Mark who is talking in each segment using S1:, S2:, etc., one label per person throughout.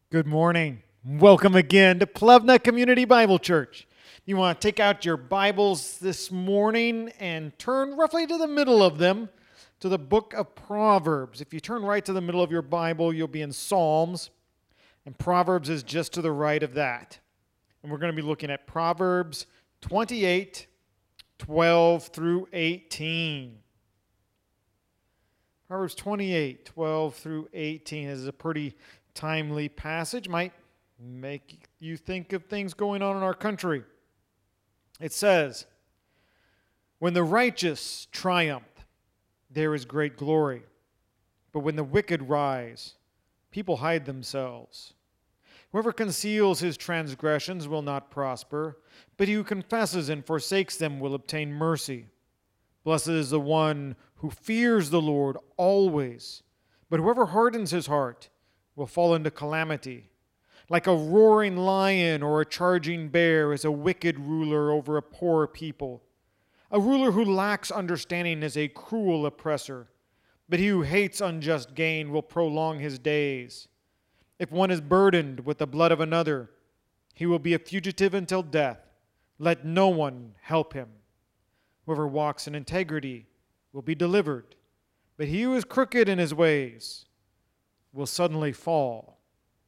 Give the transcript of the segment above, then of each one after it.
S1: Good morning. Welcome again to Plevna Community Bible Church. You want to take out your Bibles this morning and turn roughly to the middle of them to the book of Proverbs. If you turn right to the middle of your Bible, you'll be in Psalms, and Proverbs is just to the right of that. And we're going to be looking at Proverbs 28, 12 through 18. Proverbs 28, 12 through 18 is a pretty timely passage. Might make you think of things going on in our country. It says, "When the righteous triumph, there is great glory. But when the wicked rise, people hide themselves. Whoever conceals his transgressions will not prosper, but he who confesses and forsakes them will obtain mercy. Blessed is the one who fears the Lord always, but whoever hardens his heart will fall into calamity. Like a roaring lion or a charging bear is a wicked ruler over a poor people. A ruler who lacks understanding is a cruel oppressor, but he who hates unjust gain will prolong his days. If one is burdened with the blood of another, he will be a fugitive until death. Let no one help him. Whoever walks in integrity will be delivered, but he who is crooked in his ways will suddenly fall."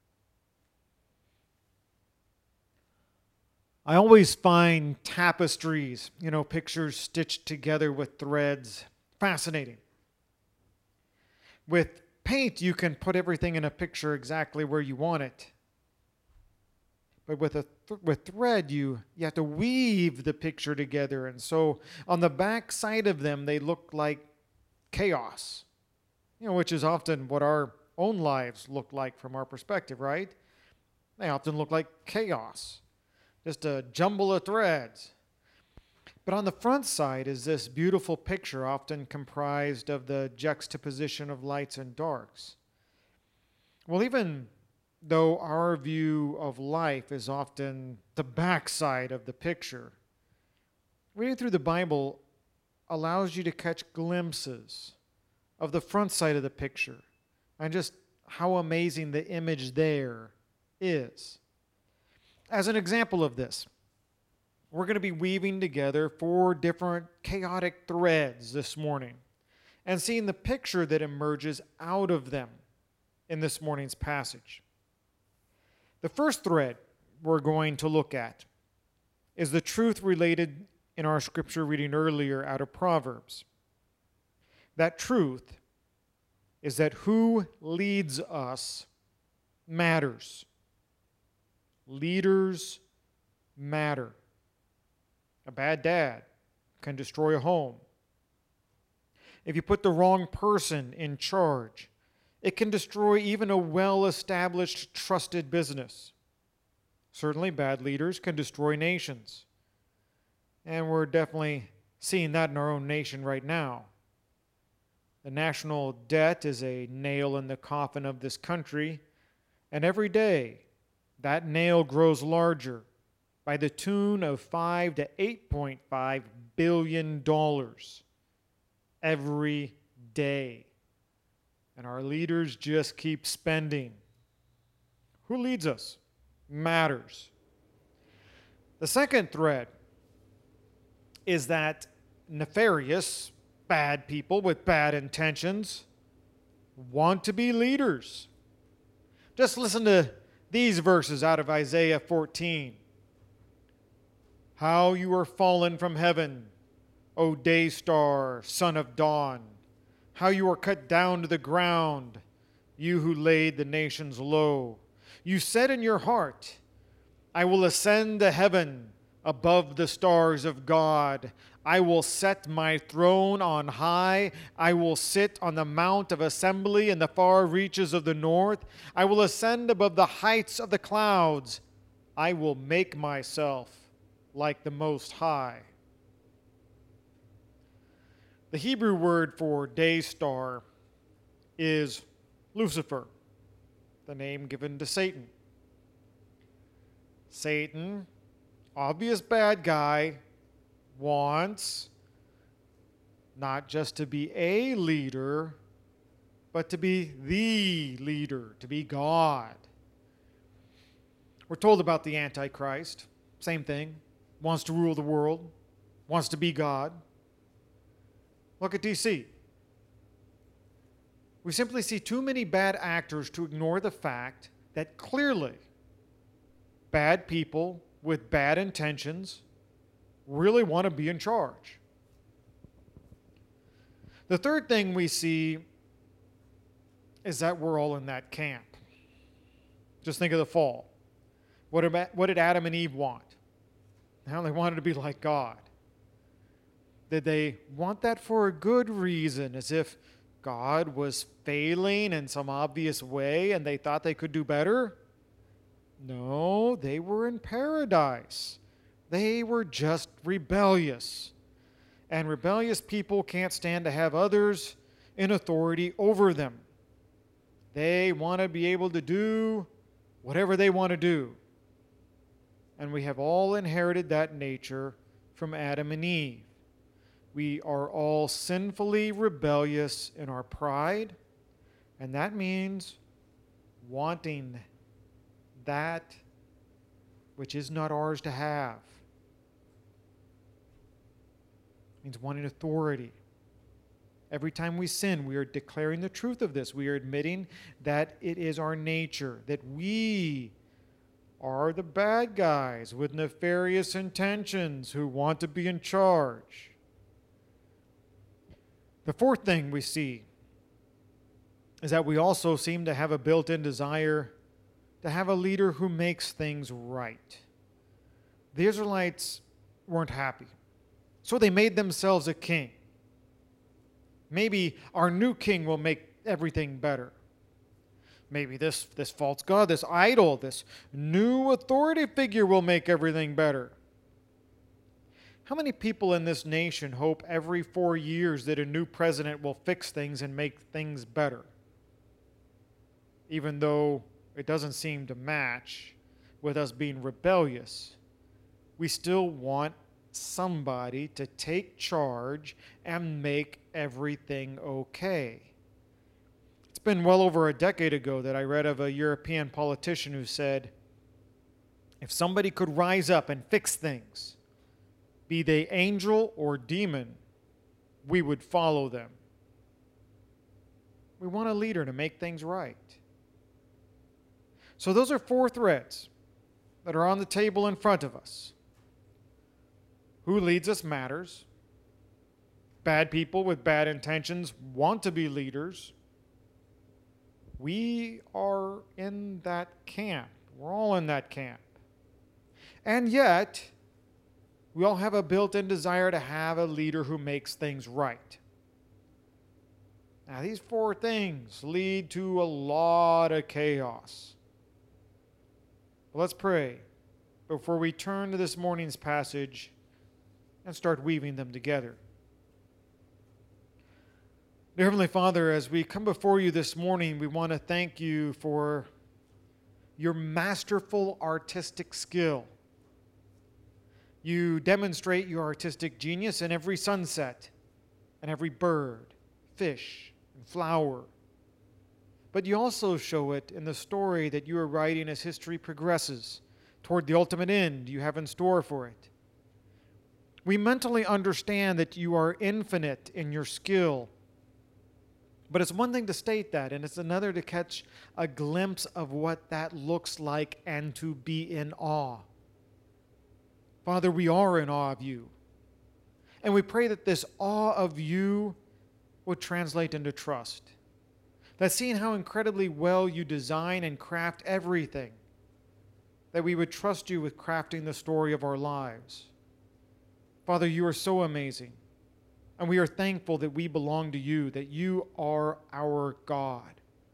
S1: I always find tapestries, pictures stitched together with threads, fascinating. With paint, you can put everything in a picture exactly where you want it. But with thread, you have to weave the picture together. And so on the back side of them, they look like chaos, which is often what our own lives look like from our perspective, right? They often look like chaos, just a jumble of threads. But on the front side is this beautiful picture, often comprised of the juxtaposition of lights and darks. Well, even though our view of life is often the backside of the picture, reading through the Bible allows you to catch glimpses of the front side of the picture and just how amazing the image there is. As an example of this, we're going to be weaving together 4 different chaotic threads this morning and seeing the picture that emerges out of them in this morning's passage. The first thread we're going to look at is the truth related in our scripture reading earlier out of Proverbs. That truth is that who leads us matters. Leaders matter. A bad dad can destroy a home. If you put the wrong person in charge, it can destroy even a well-established, trusted business. Certainly, bad leaders can destroy nations. And we're definitely seeing that in our own nation right now. The national debt is a nail in the coffin of this country, and every day that nail grows larger by the tune of $5 to $8.5 billion every day. And our leaders just keep spending. Who leads us matters. The second thread is that nefarious, bad people with bad intentions want to be leaders. Just listen to these verses out of Isaiah 14. "How you are fallen from heaven, O day star, son of dawn. How you are cut down to the ground, you who laid the nations low. You said in your heart, I will ascend to heaven above the stars of God. I will set my throne on high. I will sit on the mount of assembly in the far reaches of the north. I will ascend above the heights of the clouds. I will make myself like the Most High." The Hebrew word for day star is Lucifer, the name given to Satan. Satan, obvious bad guy, wants not just to be a leader, but to be the leader, to be God. We're told about the Antichrist. Same thing. Wants to rule the world. Wants to be God. Look at DC. We simply see too many bad actors to ignore the fact that clearly bad people with bad intentions really want to be in charge. The third thing we see is that we're all in that camp. Just think of the fall. What did Adam and Eve want? Now they wanted to be like God. Did they want that for a good reason, as if God was failing in some obvious way and they thought they could do better? No, they were in paradise. They were just rebellious. And rebellious people can't stand to have others in authority over them. They want to be able to do whatever they want to do. And we have all inherited that nature from Adam and Eve. We are all sinfully rebellious in our pride, and that means wanting that which is not ours to have. It means wanting authority. Every time we sin, we are declaring the truth of this. We are admitting that it is our nature, that we are the bad guys with nefarious intentions who want to be in charge. The fourth thing we see is that we also seem to have a built-in desire to have a leader who makes things right. The Israelites weren't happy, so they made themselves a king. Maybe our new king will make everything better. Maybe this false god, this idol, this new authority figure will make everything better. How many people in this nation hope every 4 years that a new president will fix things and make things better? Even though it doesn't seem to match with us being rebellious, we still want somebody to take charge and make everything okay. It's been well over a decade ago that I read of a European politician who said, if somebody could rise up and fix things, be they angel or demon, we would follow them. We want a leader to make things right. So those are 4 threads that are on the table in front of us. Who leads us matters. Bad people with bad intentions want to be leaders. We are in that camp. We're all in that camp. And yet, we all have a built-in desire to have a leader who makes things right. Now, these 4 things lead to a lot of chaos. But let's pray before we turn to this morning's passage and start weaving them together. Dear Heavenly Father, as we come before you this morning, we want to thank you for your masterful artistic skill. You demonstrate your artistic genius in every sunset and every bird, fish, and flower. But you also show it in the story that you are writing as history progresses toward the ultimate end you have in store for it. We mentally understand that you are infinite in your skill. But it's one thing to state that, and it's another to catch a glimpse of what that looks like and to be in awe. Father, we are in awe of you. And we pray that this awe of you would translate into trust. That seeing how incredibly well you design and craft everything, that we would trust you with crafting the story of our lives. Father, you are so amazing. And we are thankful that we belong to you, that you are our God.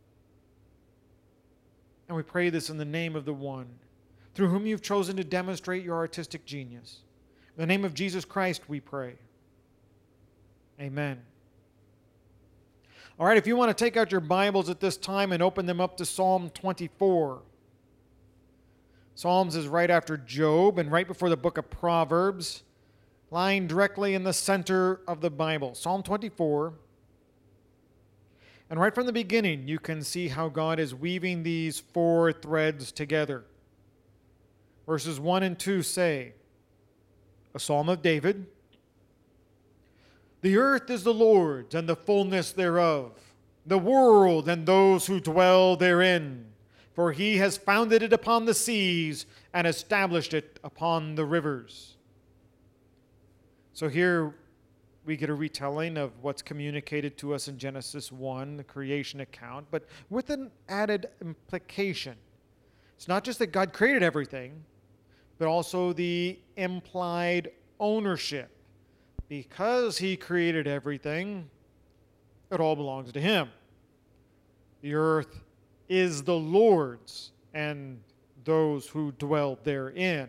S1: And we pray this in the name of the one through whom you've chosen to demonstrate your artistic genius. In the name of Jesus Christ, we pray. Amen. All right, if you want to take out your Bibles at this time and open them up to Psalm 24. Psalms is right after Job and right before the book of Proverbs, lying directly in the center of the Bible. Psalm 24. And right from the beginning, you can see how God is weaving these 4 threads together. Verses 1 and 2 say, a psalm of David, "The earth is the Lord's and the fullness thereof, the world and those who dwell therein. For he has founded it upon the seas and established it upon the rivers." So here we get a retelling of what's communicated to us in Genesis 1, the creation account, but with an added implication. It's not just that God created everything, but also the implied ownership. Because he created everything, it all belongs to him. The earth is the Lord's and those who dwell therein.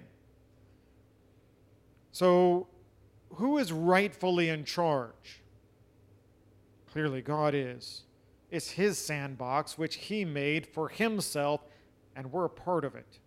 S1: So, who is rightfully in charge? Clearly, God is. It's his sandbox, which he made for himself, and we're a part of it.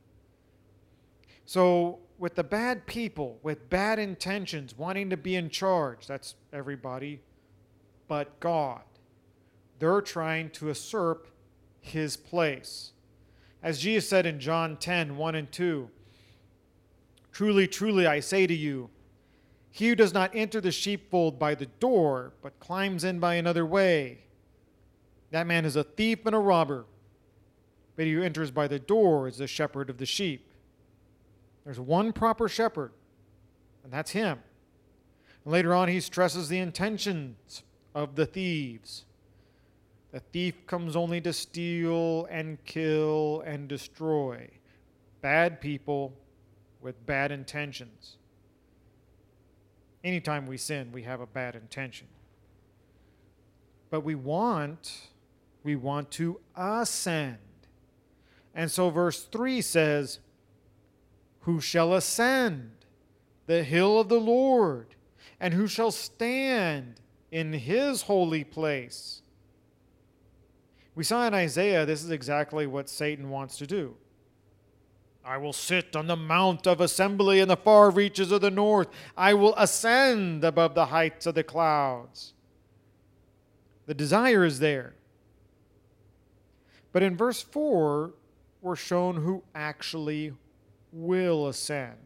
S1: So, with the bad people, with bad intentions, wanting to be in charge, that's everybody but God. They're trying to usurp his place. As Jesus said in John 10, 1 and 2, "Truly, truly, I say to you, he who does not enter the sheepfold by the door, but climbs in by another way, that man is a thief and a robber. But he who enters by the door is the shepherd of the sheep." There's one proper shepherd, and that's him. And later on, he stresses the intentions of the thieves. The thief comes only to steal and kill and destroy. Bad people with bad intentions. Anytime we sin, we have a bad intention. But we want to ascend. And so verse 3 says, "Who shall ascend the hill of the Lord? And who shall stand in his holy place?" We saw in Isaiah, this is exactly what Satan wants to do. "I will sit on the mount of assembly in the far reaches of the north. I will ascend above the heights of the clouds." The desire is there. But in verse 4, we're shown who actually will ascend.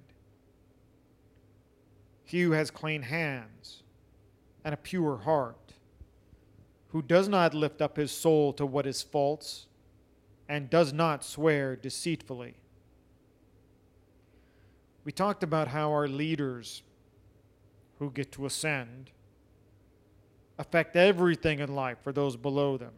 S1: He who has clean hands and a pure heart, who does not lift up his soul to what is false and does not swear deceitfully. We talked about how our leaders who get to ascend affect everything in life for those below them.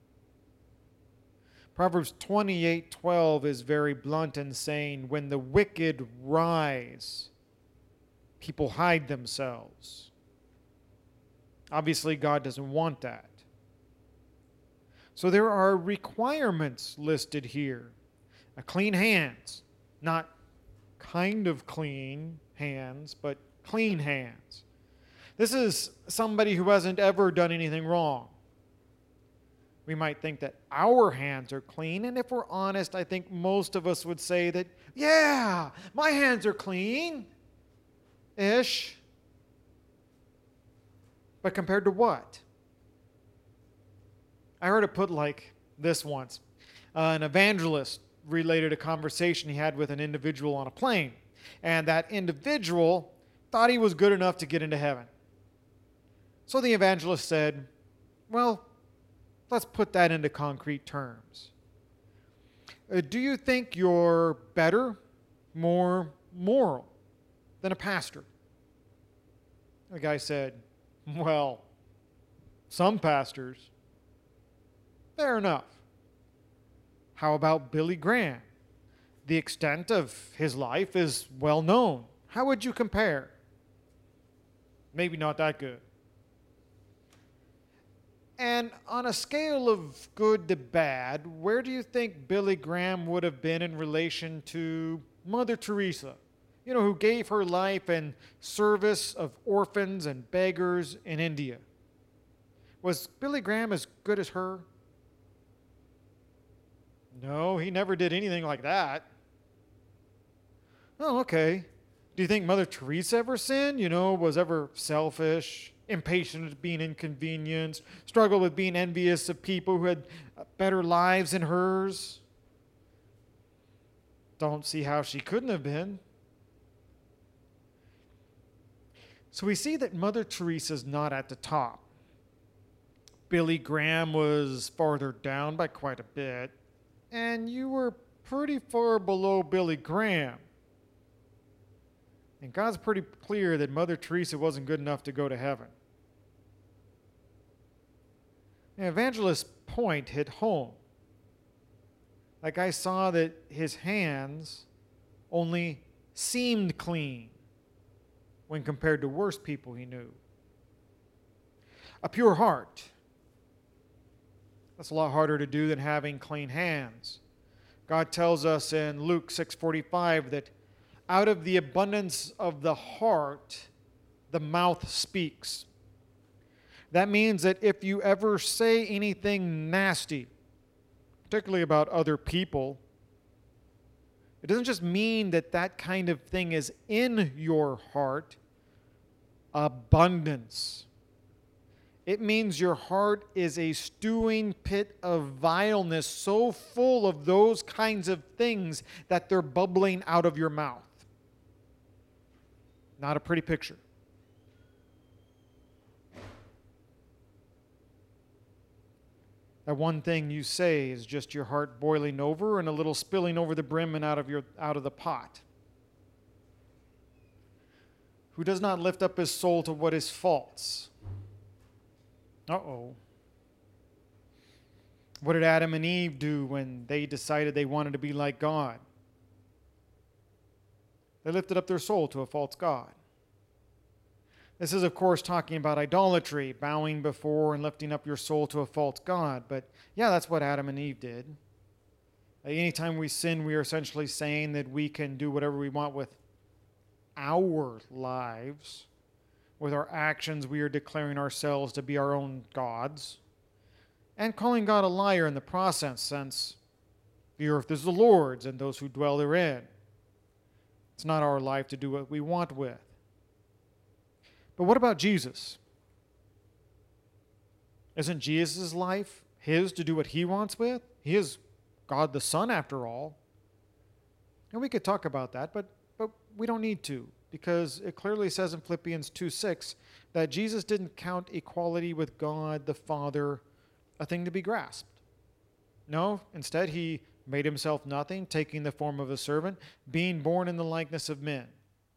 S1: Proverbs 28:12 is very blunt in saying, when the wicked rise, people hide themselves. Obviously, God doesn't want that. So there are requirements listed here. A clean hands, not kind of clean hands, but clean hands. This is somebody who hasn't ever done anything wrong. We might think that our hands are clean, and if we're honest, I think most of us would say that, yeah, my hands are clean-ish. But compared to what? I heard it put like this once. An evangelist related a conversation he had with an individual on a plane, and that individual thought he was good enough to get into heaven. So the evangelist said, well, let's put that into concrete terms. Do you think you're better, more moral than a pastor? The guy said, well, some pastors. Fair enough. How about Billy Graham? The extent of his life is well known. How would you compare? Maybe not that good. And on a scale of good to bad, where do you think Billy Graham would have been in relation to Mother Teresa? You know, who gave her life in service of orphans and beggars in India. Was Billy Graham as good as her? No, he never did anything like that. Oh, okay. Do you think Mother Teresa ever sinned? You know, was ever selfish, impatient at being inconvenienced, struggled with being envious of people who had better lives than hers? don't see how she couldn't have been. So we see that Mother Teresa's not at the top. Billy Graham was farther down by quite a bit, and you were pretty far below Billy Graham. And God's pretty clear that Mother Teresa wasn't good enough to go to heaven. And Evangelist Point hit home. Like, I saw that his hands only seemed clean when compared to worse people he knew. A pure heart. That's a lot harder to do than having clean hands. God tells us in Luke 6:45 that out of the abundance of the heart, the mouth speaks. That means that if you ever say anything nasty, particularly about other people, it doesn't just mean that that kind of thing is in your heart. Abundance. It means your heart is a stewing pit of vileness so full of those kinds of things that they're bubbling out of your mouth. Not a pretty picture. That one thing you say is just your heart boiling over and a little spilling over the brim and out of the pot. Who does not lift up his soul to what is false? Uh-oh. What did Adam and Eve do when they decided they wanted to be like God? They lifted up their soul to a false god. This is, of course, talking about idolatry, bowing before and lifting up your soul to a false god. But yeah, that's what Adam and Eve did. Anytime we sin, we are essentially saying that we can do whatever we want with our lives. With our actions, we are declaring ourselves to be our own gods and calling God a liar in the process, since the earth is the Lord's and those who dwell therein. It's not our life to do what we want with. But what about Jesus? Isn't Jesus' life his to do what he wants with? He is God the Son, after all. And we could talk about that, but we don't need to, because it clearly says in Philippians 2:6 that Jesus didn't count equality with God the Father a thing to be grasped. No, instead he made himself nothing, taking the form of a servant, being born in the likeness of men.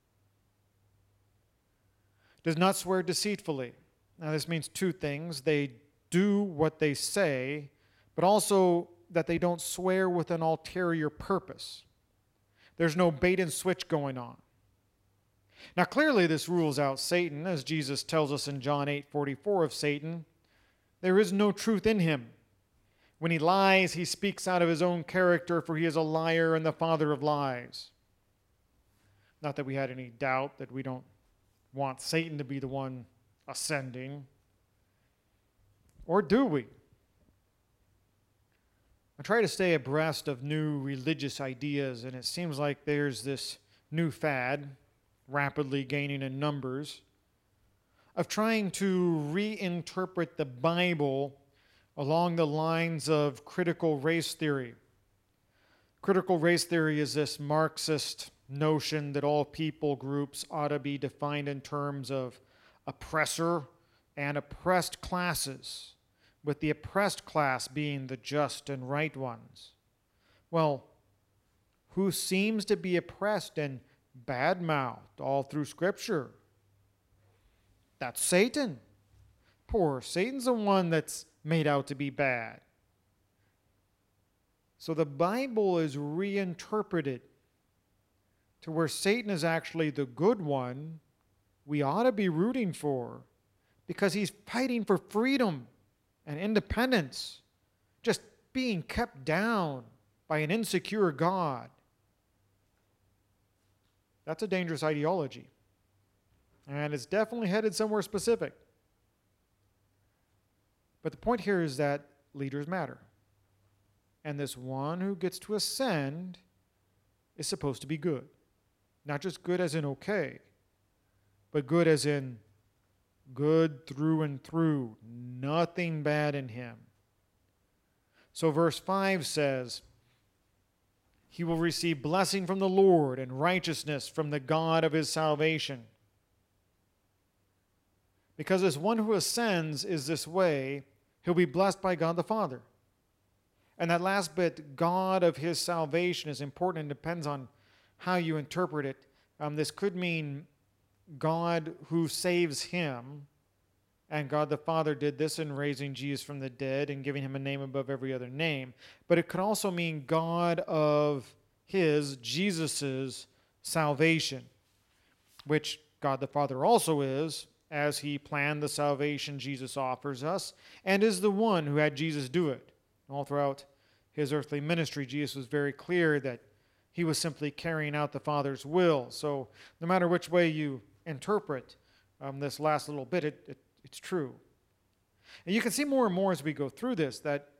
S1: Does not swear deceitfully. Now this means two things. They do what they say, but also that they don't swear with an ulterior purpose. There's no bait and switch going on. Now clearly this rules out Satan, as Jesus tells us in John 8:44 of Satan. There is no truth in him. When he lies, he speaks out of his own character, for he is a liar and the father of lies. Not that we had any doubt that we don't want Satan to be the one ascending. Or do we? I try to stay abreast of new religious ideas, and it seems like there's this new fad, rapidly gaining in numbers, of trying to reinterpret the Bible along the lines of critical race theory. Critical race theory is this Marxist notion that all people groups ought to be defined in terms of oppressor and oppressed classes, with the oppressed class being the just and right ones. Well, who seems to be oppressed and bad-mouthed all through Scripture? That's Satan. Poor Satan's the one that's made out to be bad. So the Bible is reinterpreted to where Satan is actually the good one we ought to be rooting for, because he's fighting for freedom and independence, just being kept down by an insecure God. That's a dangerous ideology. And it's definitely headed somewhere specific. But the point here is that leaders matter. And this one who gets to ascend is supposed to be good. Not just good as in okay, but good as in good through and through. Nothing bad in him. So verse 5 says, he will receive blessing from the Lord and righteousness from the God of his salvation. Because this one who ascends is this way, he'll be blessed by God the Father. And that last bit, God of his salvation, is important and depends on how you interpret it. This could mean God who saves him, and God the Father did this in raising Jesus from the dead and giving him a name above every other name. But it could also mean God of his, Jesus's, salvation, which God the Father also is, as he planned the salvation Jesus offers us, and is the one who had Jesus do it. All throughout his earthly ministry, Jesus was very clear that he was simply carrying out the Father's will. So no matter which way you interpret this last little bit, it's true. And you can see more and more as we go through this that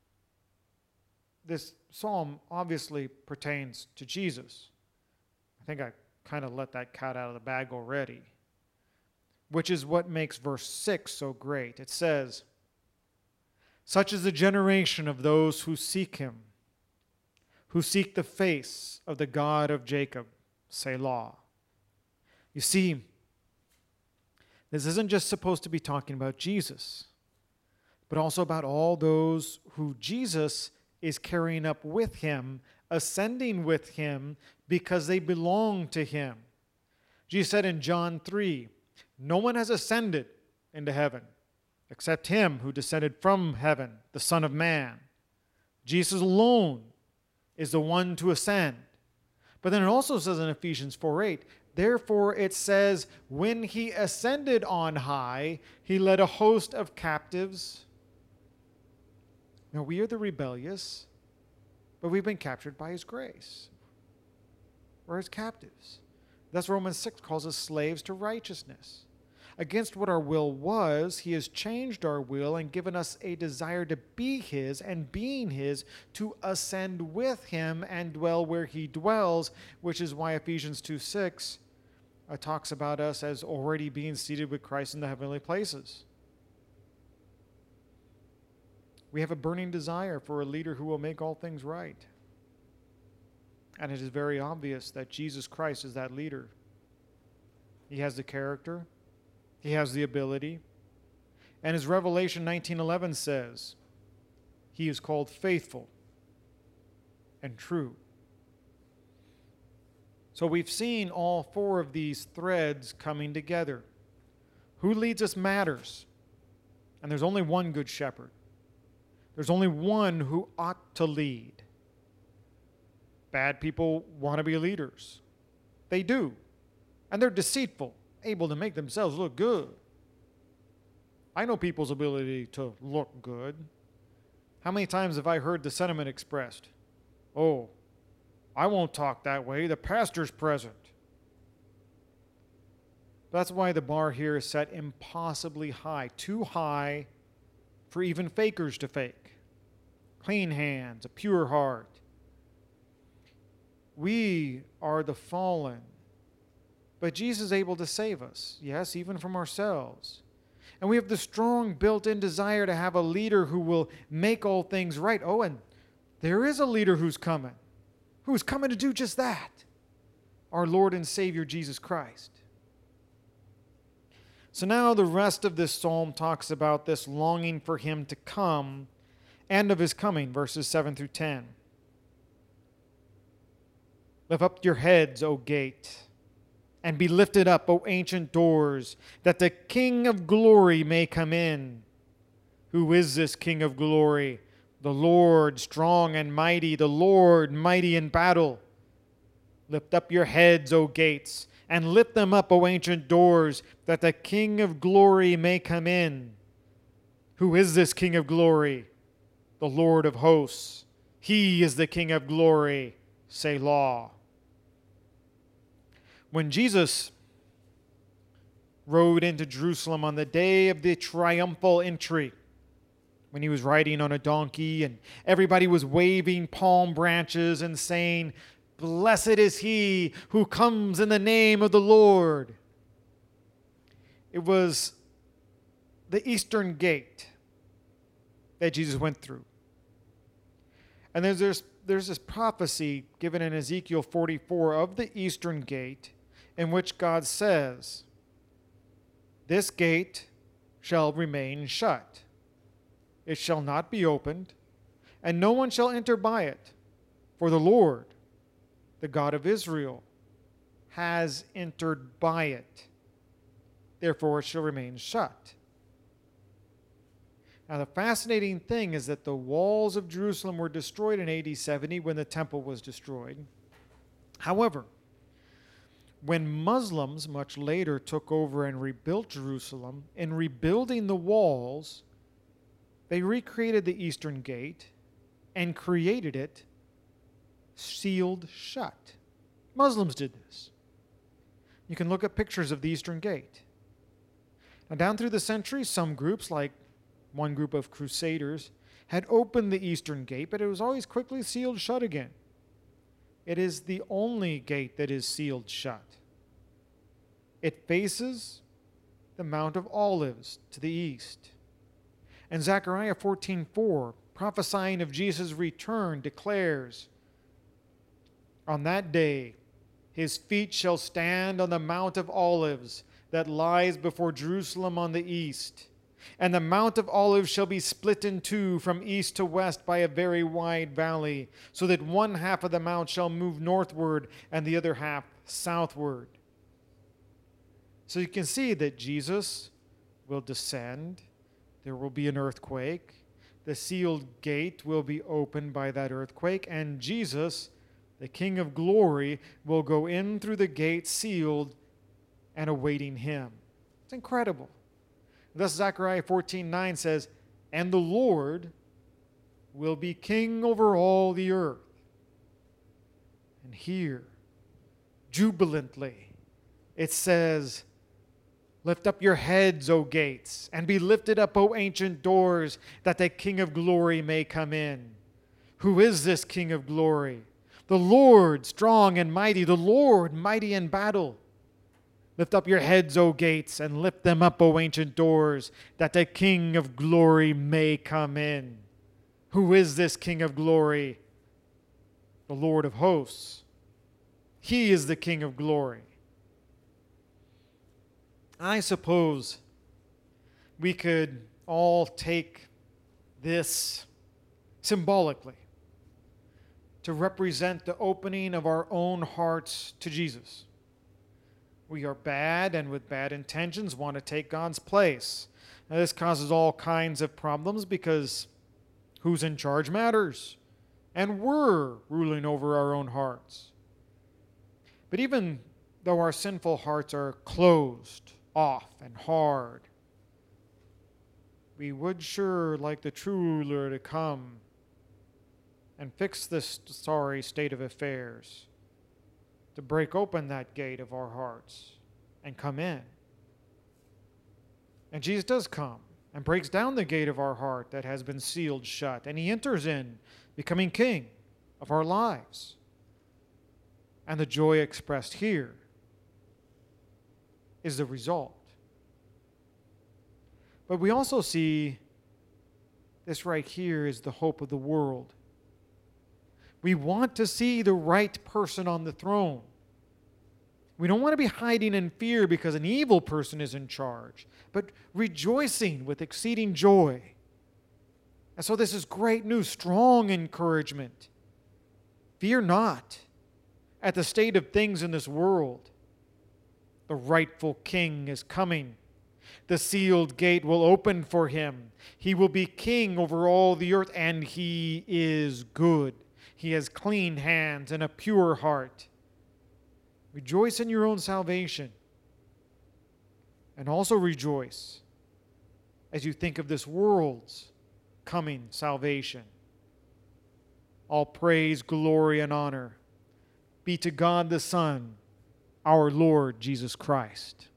S1: this psalm obviously pertains to Jesus. I think I kind of let that cat out of the bag already, which is what makes verse 6 so great. It says, "Such is the generation of those who seek him, who seek the face of the God of Jacob, Selah." You see, this isn't just supposed to be talking about Jesus, but also about all those who Jesus is carrying up with him, ascending with him, because they belong to him. Jesus said in John 3, "No one has ascended into heaven except him who descended from heaven, the Son of Man." Jesus alone is the one to ascend. But then it also says in Ephesians 4:8, "Therefore it says, when he ascended on high, he led a host of captives." Now we are the rebellious, but we've been captured by his grace. We're his captives. That's what Romans 6 calls us slaves to righteousness. Against what our will was, he has changed our will and given us a desire to be his, and being his, to ascend with him and dwell where he dwells, which is why Ephesians 2:6 talks about us as already being seated with Christ in the heavenly places. We have a burning desire for a leader who will make all things right. And it is very obvious that Jesus Christ is that leader. He has the character. He has the ability. And as Revelation 19:11 says, he is called faithful and true. So we've seen all four of these threads coming together. Who leads us matters. And there's only one good shepherd. There's only one who ought to lead. Bad people want to be leaders. They do. And they're deceitful, able to make themselves look good. I know people's ability to look good. How many times have I heard the sentiment expressed? "Oh, I won't talk that way. The pastor's present." That's why the bar here is set impossibly high, too high for even fakers to fake. Clean hands, a pure heart. We are the fallen, but Jesus is able to save us, yes, even from ourselves. And we have the strong built-in desire to have a leader who will make all things right. Oh, and there is a leader who's coming to do just that. Our Lord and Savior, Jesus Christ. So now the rest of this psalm talks about this longing for him to come and of his coming, verses 7 through 10. "Lift up your heads, O gate, and be lifted up, O ancient doors, that the King of glory may come in." Who is this King of glory? The Lord strong and mighty, the Lord mighty in battle. "Lift up your heads, O gates, and lift them up, O ancient doors, that the King of glory may come in." Who is this King of glory? The Lord of hosts. He is the King of glory. Selah. When Jesus rode into Jerusalem on the day of the triumphal entry, when he was riding on a donkey and everybody was waving palm branches and saying, "Blessed is he who comes in the name of the Lord." It was the eastern gate that Jesus went through. And there's there's this prophecy given in Ezekiel 44 of the eastern gate, in which God says, "This gate shall remain shut. It shall not be opened, and no one shall enter by it. For the Lord, the God of Israel, has entered by it. Therefore it shall remain shut." Now, the fascinating thing is that the walls of Jerusalem were destroyed in AD 70 when the temple was destroyed. However, when Muslims much later took over and rebuilt Jerusalem, in rebuilding the walls, they recreated the eastern gate and created it sealed shut. Muslims did this. You can look at pictures of the eastern gate. Now, down through the centuries, some groups, like one group of crusaders, had opened the eastern gate, but it was always quickly sealed shut again. It is the only gate that is sealed shut. It faces the Mount of Olives to the east. And Zechariah 14:4, prophesying of Jesus' return, declares, "On that day his feet shall stand on the Mount of Olives that lies before Jerusalem on the east. And the Mount of Olives shall be split in two from east to west by a very wide valley, so that one half of the mount shall move northward and the other half southward." So you can see that Jesus will descend. There will be an earthquake. The sealed gate will be opened by that earthquake, and Jesus, the King of glory, will go in through the gate sealed and awaiting him. It's incredible. Thus Zechariah 14:9 says, "And the Lord will be king over all the earth." And here, jubilantly, it says, "Lift up your heads, O gates, and be lifted up, O ancient doors, that the King of glory may come in." Who is this King of glory? The Lord, strong and mighty, the Lord, mighty in battle. Lift up your heads, O gates, and lift them up, O ancient doors, that the King of glory may come in. Who is this King of glory? The Lord of hosts. He is the King of glory. I suppose we could all take this symbolically to represent the opening of our own hearts to Jesus. We are bad and with bad intentions want to take God's place. Now, this causes all kinds of problems because who's in charge matters. And we're ruling over our own hearts. But even though our sinful hearts are closed off and hard, we would sure like the true ruler to come and fix this sorry state of affairs, to break open that gate of our hearts and come in. And Jesus does come and breaks down the gate of our heart that has been sealed shut, and he enters in, becoming king of our lives. And the joy expressed here is the result. But we also see this right here is the hope of the world. We want to see the right person on the throne. We don't want to be hiding in fear because an evil person is in charge, but rejoicing with exceeding joy. And so this is great news, strong encouragement. Fear not at the state of things in this world. The rightful king is coming. The sealed gate will open for him. He will be king over all the earth, and he is good. He has clean hands and a pure heart. Rejoice in your own salvation. And also rejoice as you think of this world's coming salvation. All praise, glory, and honor be to God the Son, our Lord Jesus Christ.